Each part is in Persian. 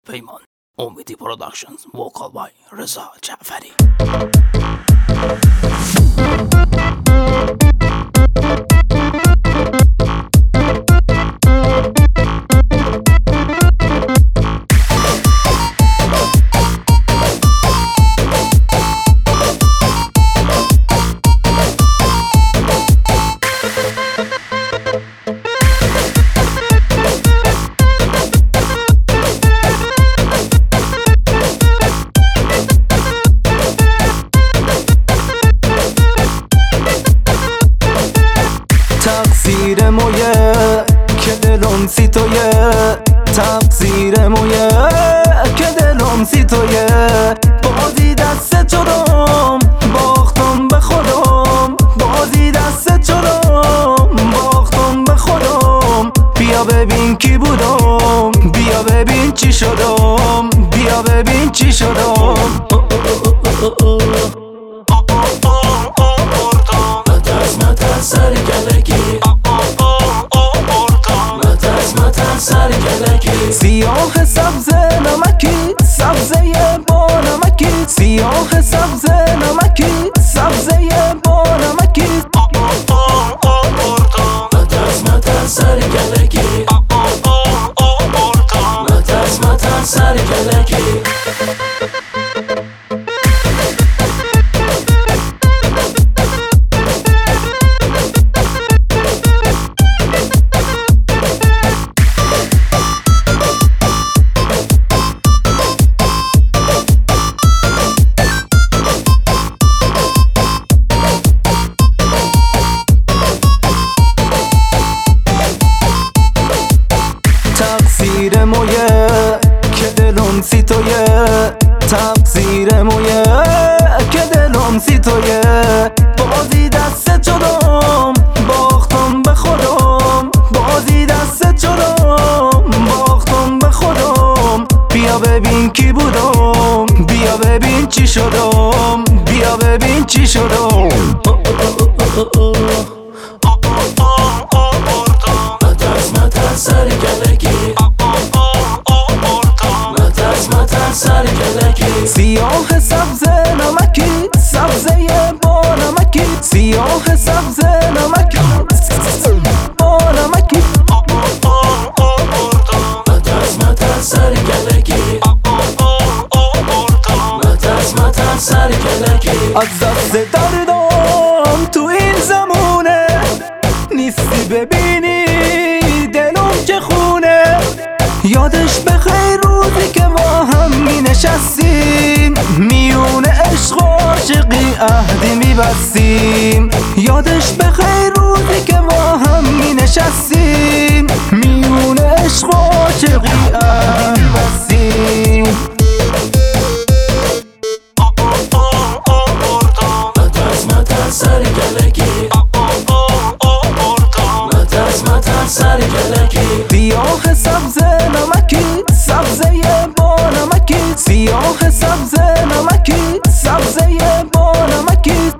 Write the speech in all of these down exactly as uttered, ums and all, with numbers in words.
پیمان. امیدی پروداکشنز، وکال بای رضا جعفری. تقصیر مویه که دلم سی تویه، تقصیر مویه که دلم سی تویه. بازی دست چرم باختم به خودم، بازی دست چرم باختم به خودم. بیا ببین کی بودم، بیا ببین چی شدم، بیا ببین چی شدم. سر گلگی مترس مترس سر گلگی. سیاه سبز نمکی سبزه با نمکی، سیاه سبز نمکی سبزه با نمکی. مترس مترس سر گلگی مترس مترس سر گلگی. تقصیر مویه که دلم سی تویه، تقصیر مویه که دلم سی تویه. بازی دست چرم باختم به خودم، بازی دست چرم باختم به خودم. بیا ببین کی بودم، بیا ببین چی شدم، بیا ببین چی شدم. مترس مترس سر گلگی مترس مترس سر گلگی. سیاه سبز نمکی سبزه با نمکی، سیاه سبز نمکی با نمکی. مترس مترس سر گلگی مترس مترس سر گلگی. از دست دردم تو این زمونه نیستی ببینی دلم چه خونه. یادش بخیر روزی که ما هم می نشستیم، میون عشق و عاشقی عهدی می بستیم. یادش بخیر روزی که ما هم می نشستیم، میون عشق و عاشقی عهدی می بستیم. مترس مترس سر گلگی مترس مترس سر گلگی. سیاه سبز نمکی سبزه با نمکی، سیاه سبز نمکی سبزه با نمکی.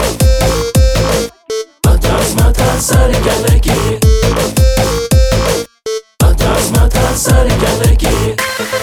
مترس مترس سر گلگی مترس مترس سر گلگی.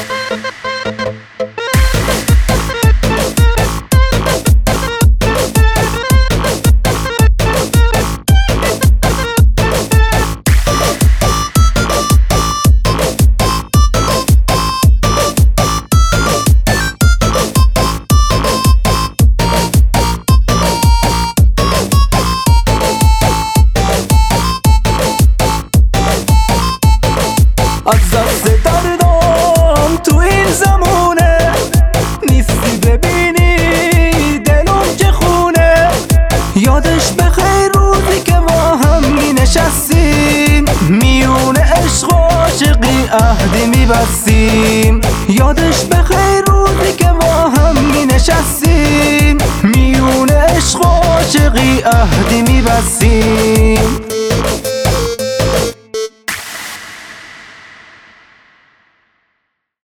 از دست دردم تو این زمونه نیستی ببینی دلم چه خونه. یادش بخیر روزی که ما هم می نشستیم، میون عشق و عاشقی عهدی می بستیم. یادش بخیر روزی که ما هم می نشستیم، میون عشق و عاشقی عهدی می بستیم.